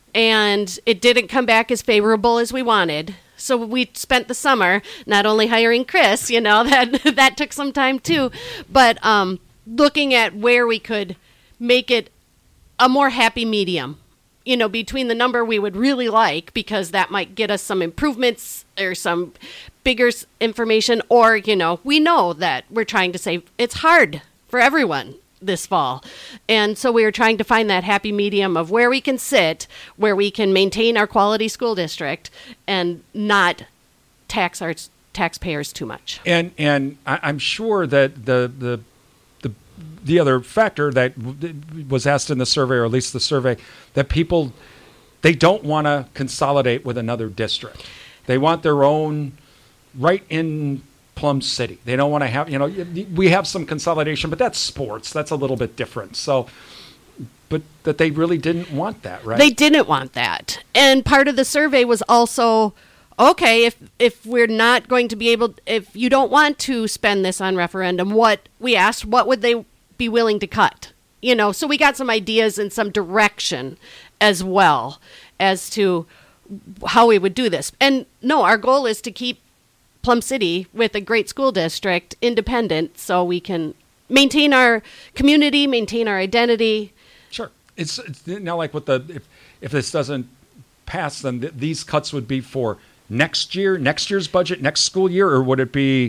and it didn't come back as favorable as we wanted. So we spent the summer not only hiring Chris, you know, that that took some time too, but um, looking at where we could make it a more happy medium, you know, between the number we would really like, because that might get us some improvements or some bigger s- information, or, you know, we know that we're trying to save. It's hard for everyone this fall. And so we are trying to find that happy medium of where we can sit, where we can maintain our quality school district and not tax our s- taxpayers too much. And and I, I'm sure that the the the the other factor that w- was asked in the survey, or at least the survey, that people they don't want to consolidate with another district. They want their own right in Plum City. They don't want to have, you know, we have some consolidation, but that's sports. That's a little bit different. So, but that they really didn't want that, right? They didn't want that. And part of the survey was also, okay, if if we're not going to be able, if you don't want to spend this on referendum, what, we asked, what would they be willing to cut? You know, so we got some ideas and some direction as well as to how we would do this. And no, our goal is to keep Plum City with a great school district independent so we can maintain our community, maintain our identity. Sure. It's, it's now like with the, if, if this doesn't pass, then th- these cuts would be for next year, next year's budget, next school year, or would it be,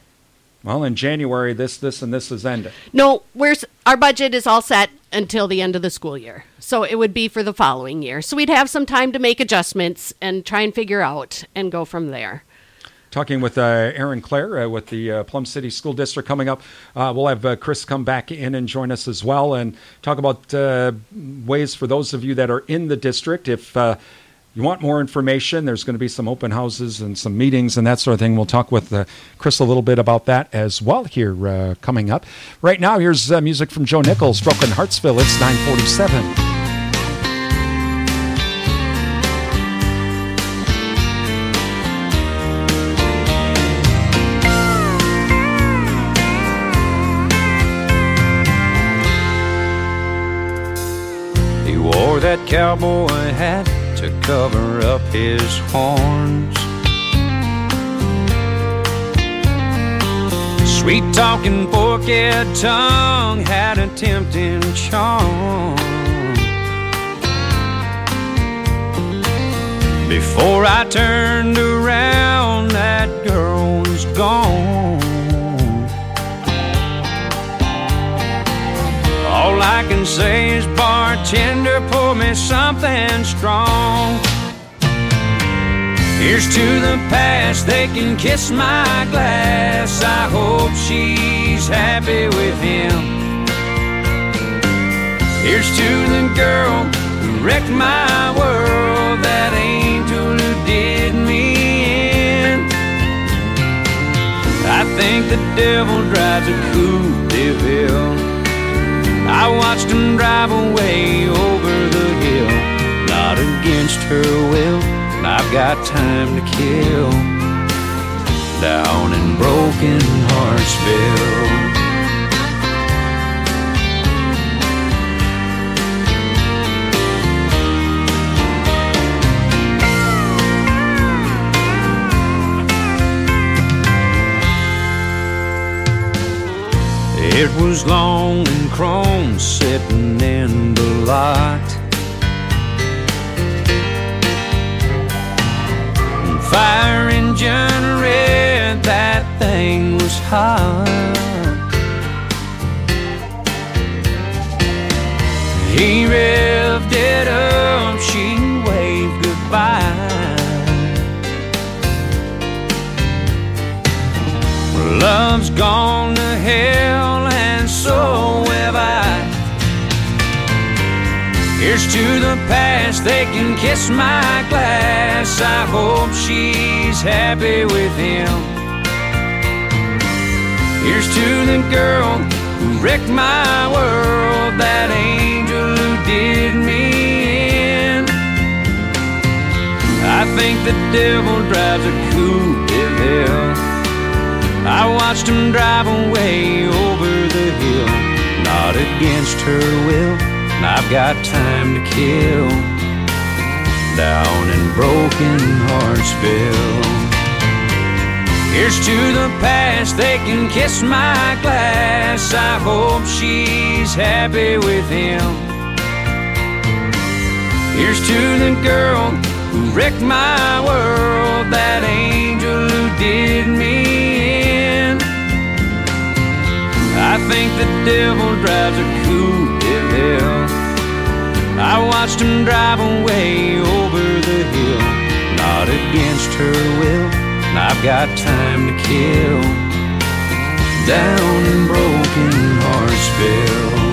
well, in January, this, this, and this is ended? No, we're, s- our budget is all set until the end of the school year. So it would be for the following year. So we'd have some time to make adjustments and try and figure out and go from there. Talking with uh, Erin Clare uh, with the uh, Plum City School District coming up. Uh, we'll have uh, Chris come back in and join us as well and talk about uh, ways for those of you that are in the district. If uh, you want more information, there's going to be some open houses and some meetings and that sort of thing. We'll talk with uh, Chris a little bit about that as well here uh, coming up. Right now, here's uh, music from Joe Nichols, Broken Heartsville. It's nine forty-seven. He wore that cowboy hat to cover up his horns. Sweet talking forked tongue had a tempting charm. Before I turned around, that girl was gone. All I can say is, bartender, pour me something strong. Here's to the past, they can kiss my glass. I hope she's happy with him. Here's to the girl who wrecked my world, that angel who did me in. I think the devil drives a Coupe de Ville. I watched him drive away over the hill. against her will, and I've got time to kill down in Broken Heartsville. It was long and chrome sitting in the lot, fire engine red, that thing was hot. He revved it up, she waved goodbye. Love's gone to hell and so have I. Here's to the past, they can kiss my glass. I hope she's happy with him. Here's to the girl who wrecked my world, that angel who did me in. I think the devil drives a coupe de ville. I watched him drive away over the hill, not against her will, and I've got time to kill down in Broken Heartsville. Here's to the past, they can kiss my glass. I hope she's happy with him. Here's to the girl who wrecked my world, that angel who did me in. I think the devil drives a coupe de ville. I watched him drive away over the hill, not against her will, and I've got time to kill down in Broken Heartsville.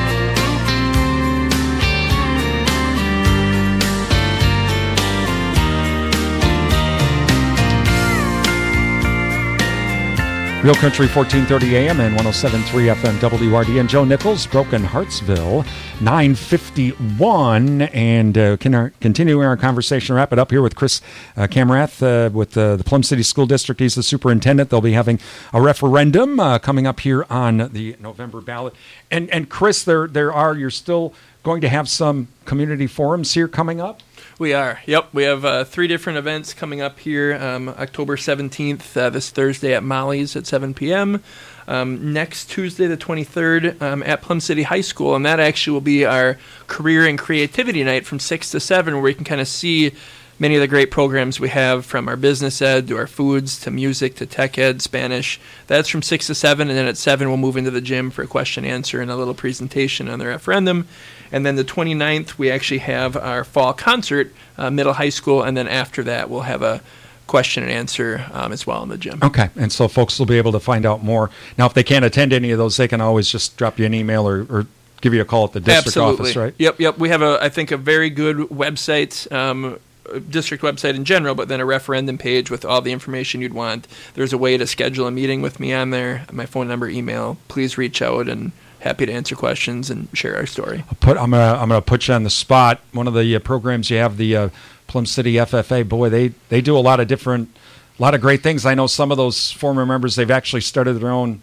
Real Country fourteen thirty A M and one oh seven point three F M W R D N. Joe Nichols, Broken Heartsville, nine fifty-one. And uh, can our, continuing our conversation, wrap it up here with Chris uh, Kamrath uh, with uh, the Plum City School District. He's the superintendent. They'll be having a referendum uh, coming up here on the November ballot. And and Chris, there there are, you're still going to have some community forums here coming up? We are. Yep. We have uh, three different events coming up here. Um, October seventeenth, uh, this Thursday at Molly's at seven p.m. Um, next Tuesday, the twenty-third, um, at Plum City High School. And that actually will be our career and creativity night from six to seven, where we can kind of see many of the great programs we have, from our business ed to our foods to music to tech ed, Spanish. That's from six to seven. And then at seven, we'll move into the gym for a question answer and a little presentation on the referendum. And then the twenty-ninth, we actually have our fall concert, uh, middle high school, and then after that, we'll have a question and answer um, as well in the gym. Okay, and so folks will be able to find out more. Now, if they can't attend any of those, they can always just drop you an email or, or give you a call at the district Absolutely. office, right? Yep, yep. We have, a, I think, a very good website, um, district website in general, but then a referendum page with all the information you'd want. There's a way to schedule a meeting with me on there. My phone number, email. Please reach out, and happy to answer questions and share our story. I'll put, I'm gonna I'm gonna put you on the spot. One of the uh, programs you have, the uh, Plum City F F A. Boy, they they do a lot of different, a lot of great things. I know some of those former members. They've actually started their own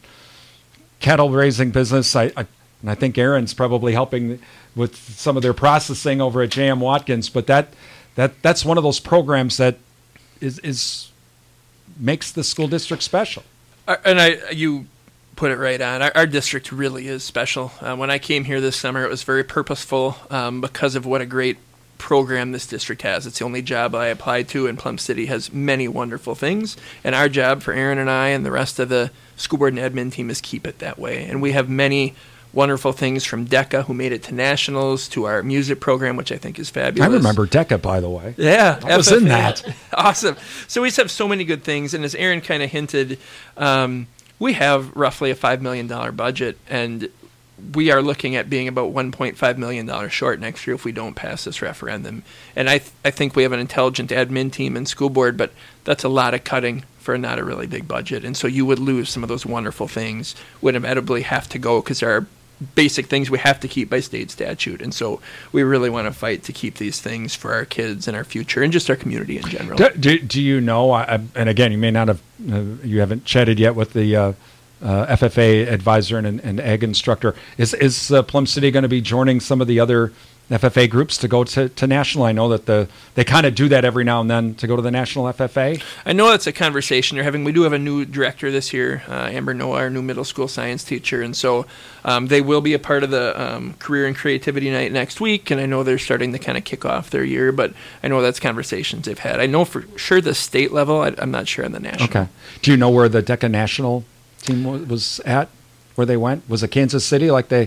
cattle raising business. I, I and I think Aaron's probably helping with some of their processing over at J M Watkins. But that that that's one of those programs that is is makes the school district special. Uh, and I you. put it right on. Our, our district really is special. Uh, when I came here this summer, it was very purposeful um, because of what a great program this district has. It's the only job I applied to, and Plum City has many wonderful things. And our job for Aaron and I and the rest of the school board and admin team is keep it that way. And we have many wonderful things, from DECA, who made it to nationals, to our music program, which I think is fabulous. I remember DECA, by the way. Yeah. I was in that. Awesome. So we just have so many good things. And as Aaron kind of hinted, um, we have roughly a five million dollars budget, and we are looking at being about one point five million dollars short next year if we don't pass this referendum. And I th- I think we have an intelligent admin team and school board, but that's a lot of cutting for not a really big budget. And so you would lose some of those wonderful things, would inevitably have to go because our basic things we have to keep by state statute. And so we really want to fight to keep these things for our kids and our future and just our community in general. Do, do, do you know, I, and again, you may not have, uh, you haven't chatted yet with the uh, uh, F F A advisor and, and ag instructor. Is, is uh, Plum City going to be joining some of the other F F A groups to go to, to national? I know that the they kind of do that every now and then to go to the national F F A. I know that's a conversation they're having. We do have a new director this year, uh, Amber Noah, our new middle school science teacher, and so um, they will be a part of the um, Career and Creativity Night next week, and I know they're starting to kind of kick off their year, but I know that's conversations they've had. I know for sure the state level, I, I'm not sure on the national. Okay. Do you know where the DECA national team was, was at, where they went? Was it Kansas City like they,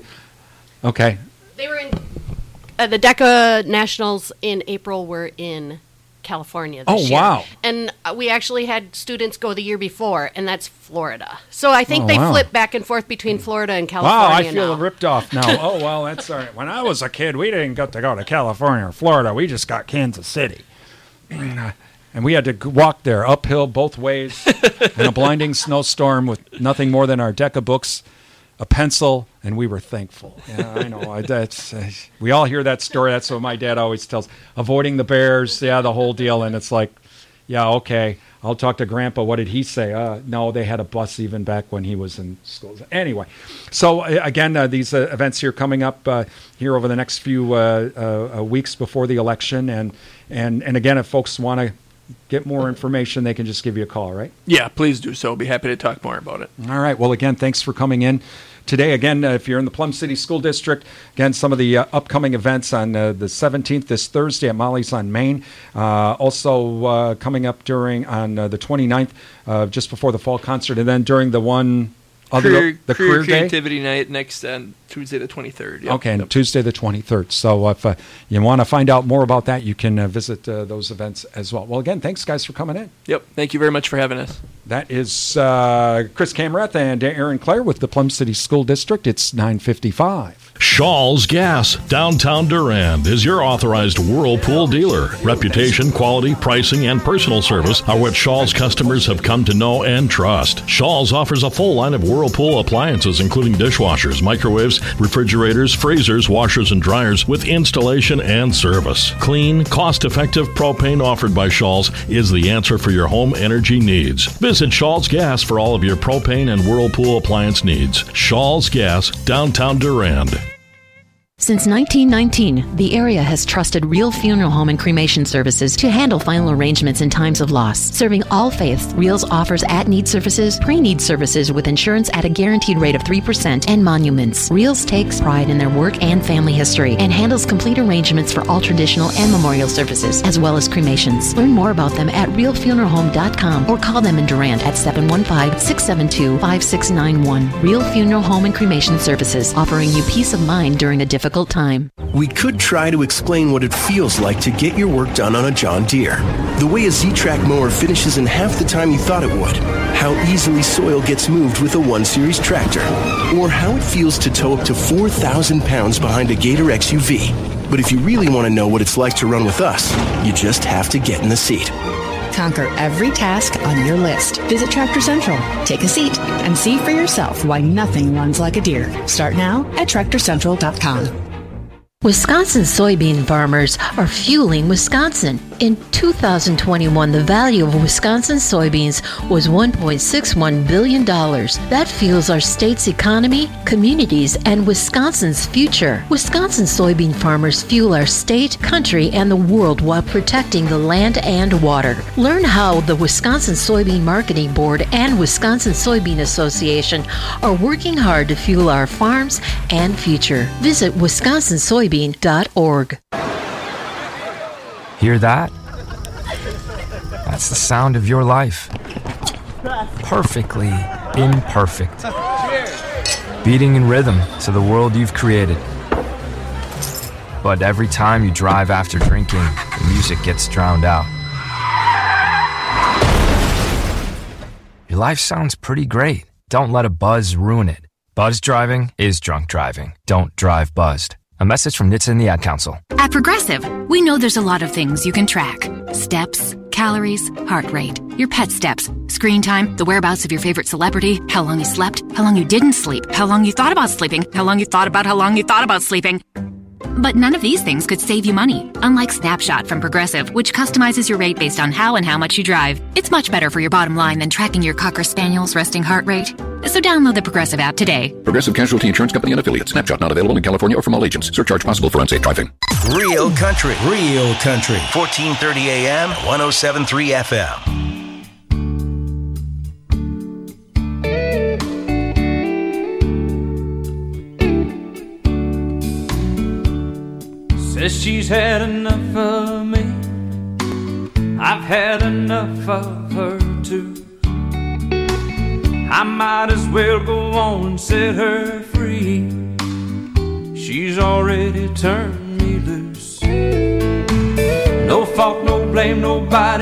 okay. They were in... Uh, the DECA Nationals in April were in California this oh, year. wow. And uh, we actually had students go the year before, and that's Florida. So I think oh, they wow. flip back and forth between Florida and California Wow, I feel now. ripped off now. Oh, well, that's all right. When I was a kid, we didn't get to go to California or Florida. We just got Kansas City. And we had to g- walk there uphill both ways in a blinding snowstorm with nothing more than our DECA books, a pencil, and we were thankful. Yeah, I know. I, that's uh, we all hear that story. That's what my dad always tells. Avoiding the bears, yeah, the whole deal. And it's like, yeah, okay, I'll talk to Grandpa. What did he say? Uh, no, they had a bus even back when he was in school. Anyway, so uh, again, uh, these uh, events here coming up uh, here over the next few uh, uh, weeks before the election, and and and again, if folks want to get more information, they can just give you a call, right? Yeah, please do so. Be happy to talk more about it. All right. Well, again, thanks for coming in today. Again, uh, if you're in the Plum City School District, again, some of the uh, upcoming events on uh, the seventeenth, this Thursday at Molly's on Main. Uh, also uh, coming up during on uh, the twenty-ninth, uh, just before the fall concert, and then during the one other Career, the career, career day? Creativity Night next on Tuesday the twenty-third. Yep. Okay, and Yep. Tuesday the twenty-third. So if uh, you want to find out more about that, you can uh, visit uh, those events as well. Well, again, thanks, guys, for coming in. Yep. Thank you very much for having us. That is uh, Chris Kamrath and Aaron Clare with the Plum City School District. It's nine fifty-five. Shaw's Gas, downtown Durand, is your authorized Whirlpool dealer. Reputation, quality, pricing, and personal service are what Shaw's customers have come to know and trust. Shaw's offers a full line of Whirlpool appliances, including dishwashers, microwaves, refrigerators, freezers, washers, and dryers, with installation and service. Clean, cost-effective propane offered by Shaw's is the answer for your home energy needs. Visit Shaw's Gas for all of your propane and Whirlpool appliance needs. Shaw's Gas, downtown Durand. Since nineteen nineteen, the area has trusted Real Funeral Home and Cremation Services to handle final arrangements in times of loss. Serving all faiths, Reals offers at-need services, pre-need services with insurance at a guaranteed rate of three percent, and monuments. Reals takes pride in their work and family history and handles complete arrangements for all traditional and memorial services, as well as cremations. Learn more about them at real funeral home dot com or call them in Durand at seven one five, six seven two, five six nine one. Real Funeral Home and Cremation Services, offering you peace of mind during a difficult time. We could try to explain what it feels like to get your work done on a John Deere. The way a Z-Track mower finishes in half the time you thought it would. How easily soil gets moved with a one series tractor. Or how it feels to tow up to four thousand pounds behind a Gator X U V. But if you really want to know what it's like to run with us, you just have to get in the seat. Conquer every task on your list. Visit Tractor Central, take a seat, and see for yourself why nothing runs like a Deere. Start now at tractor central dot com. Wisconsin soybean farmers are fueling Wisconsin. In two thousand twenty-one, the value of Wisconsin soybeans was one point six one billion dollars. That fuels our state's economy, communities, and Wisconsin's future. Wisconsin soybean farmers fuel our state, country, and the world while protecting the land and water. Learn how the Wisconsin Soybean Marketing Board and Wisconsin Soybean Association are working hard to fuel our farms and future. Visit wisconsin soybean dot org. Hear that? That's the sound of your life. Perfectly imperfect. Beating in rhythm to the world you've created. But every time you drive after drinking, the music gets drowned out. Your life sounds pretty great. Don't let a buzz ruin it. Buzz driving is drunk driving. Don't drive buzzed. A message from N H T S A and the Ad Council. At Progressive, we know there's a lot of things you can track. Steps, calories, heart rate, your pet steps, screen time, the whereabouts of your favorite celebrity, how long you slept, how long you didn't sleep, how long you thought about sleeping, how long you thought about how long you thought about sleeping. But none of these things could save you money, unlike Snapshot from Progressive, which customizes your rate based on how and how much you drive. It's much better for your bottom line than tracking your Cocker Spaniel's resting heart rate. So download the Progressive app today. Progressive Casualty Insurance Company and Affiliates. Snapshot not available in California or from all agents. Surcharge possible for unsafe driving. Real country. Real country. fourteen thirty A M, one oh seven point three F M. Says she's had enough of me. I've had enough of her too. I might as well go on and set her free. She's already turned me loose. No fault, no blame, nobody